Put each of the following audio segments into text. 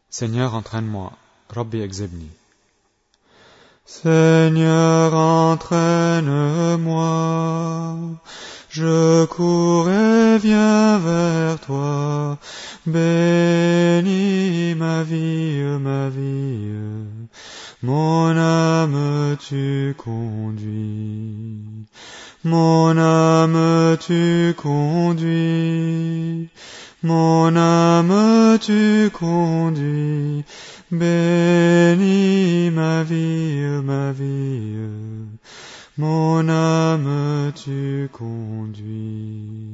Seigneur, entraîne-moi. Rabbi exebni. Seigneur, entraîne-moi. Je cours et viens vers toi. Bénis ma vie, ma vie. Mon âme tu conduis. Mon âme tu conduis. Mon âme tu conduis. Bénis ma vie, ma vie. Mon âme tu conduis.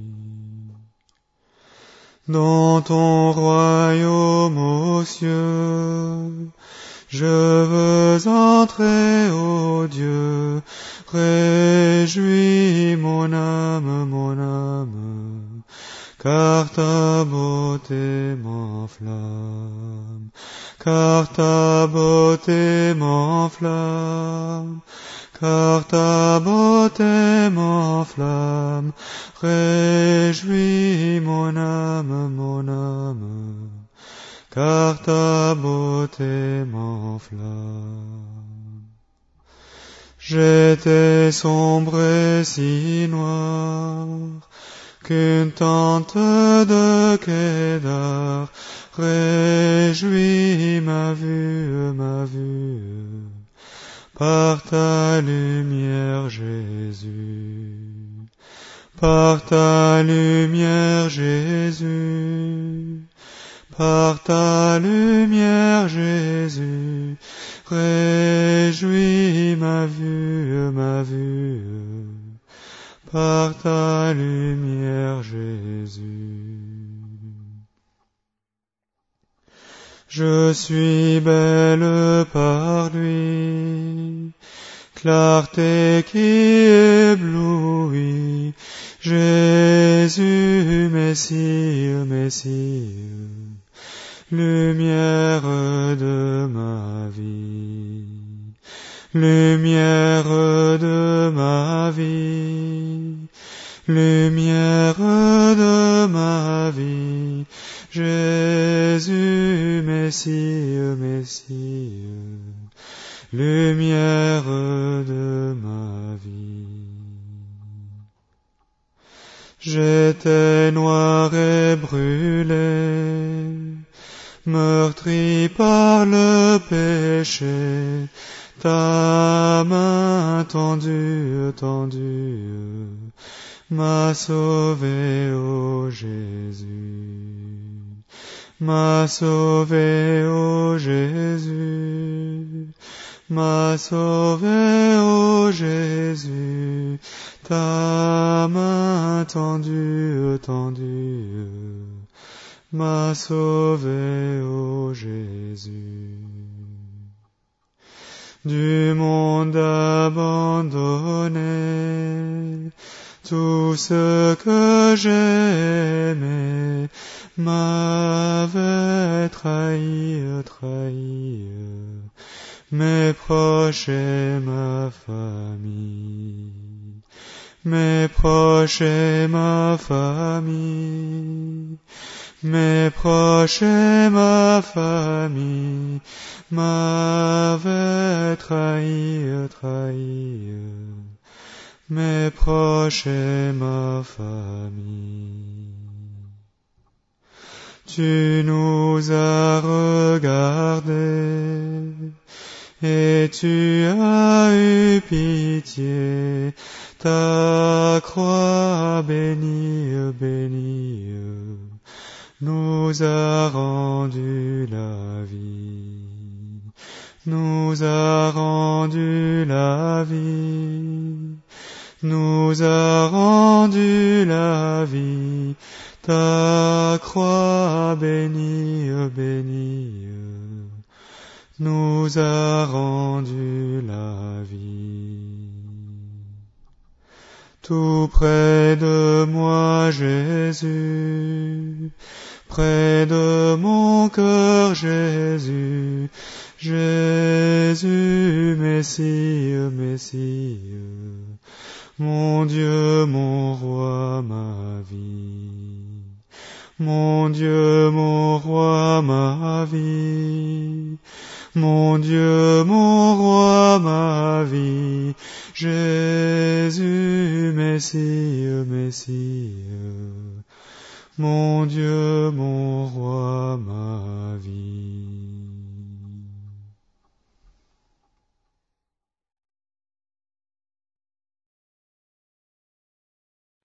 Dans ton royaume aux cieux, je veux entrer, ô Dieu. Réjouis mon âme, car ta beauté m'enflamme, car ta beauté m'enflamme, car ta beauté m'enflamme. Réjouis mon âme, car ta beauté m'enflamme. J'étais sombre et si noir qu'une tente de Kédar. Réjouis ma vue, par ta lumière, Jésus. Par ta lumière, Jésus. Par ta lumière, Jésus. Réjouis ma vue, par ta lumière, Jésus. Je suis belle par lui, clarté qui éblouit. Jésus, Messie, lumière de ma vie, lumière de ma vie, lumière de ma vie. Jésus, Messie, lumière de ma vie. J'étais noir et brûlé, meurtri par le péché. Ta main tendue, m'a sauvé, ô Jésus. M'a sauvé, ô Jésus. M'a sauvé, ô Jésus. Ta main tendue, m'a sauvé, ô Jésus. Du monde abandonné, tout ce que j'aimais m'avait trahi. Mes proches et ma famille, mes proches et ma famille, mes proches et ma famille m'avaient trahi, mes proches et ma famille. Tu nous as regardés et tu as eu pitié. Ta croix bénie, nous a rendu la vie, nous a rendu la vie, nous a rendu la vie. Ta croix bénie, nous a rendu la vie. Tout près de moi, Jésus, près de mon cœur, Jésus, Jésus, Messie, mon Dieu, mon roi, ma vie, Mon Dieu, mon roi, ma vie. Mon Dieu, mon roi, ma vie. Jésus, Messie, Messie. Mon Dieu, mon roi, ma vie.